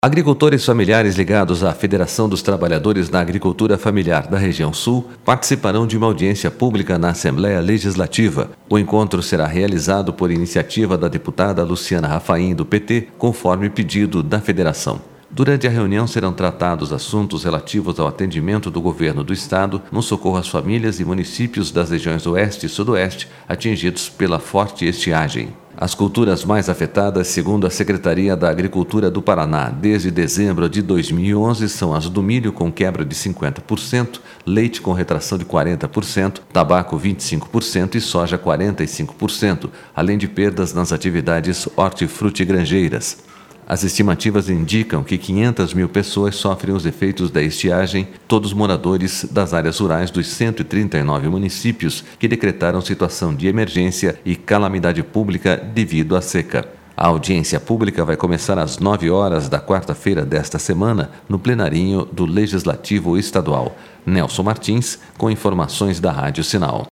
Agricultores familiares ligados à Federação dos Trabalhadores da Agricultura Familiar da Região Sul participarão de uma audiência pública na Assembleia Legislativa. O encontro será realizado por iniciativa da deputada Luciana Rafaim, do PT, conforme pedido da Federação. Durante a reunião serão tratados assuntos relativos ao atendimento do governo do Estado no socorro às famílias e municípios das regiões Oeste e Sudoeste atingidos pela forte estiagem. As culturas mais afetadas, segundo a Secretaria da Agricultura do Paraná, desde dezembro de 2011, são as do milho com quebra de 50%, leite com retração de 40%, tabaco 25% e soja 45%, além de perdas nas atividades hortifrutigranjeiras. As estimativas indicam que 500 mil pessoas sofrem os efeitos da estiagem, todos moradores das áreas rurais dos 139 municípios que decretaram situação de emergência e calamidade pública devido à seca. A audiência pública vai começar às 9 horas da quarta-feira desta semana, no plenarinho do Legislativo Estadual. Nelson Martins, com informações da Rádio Sinal.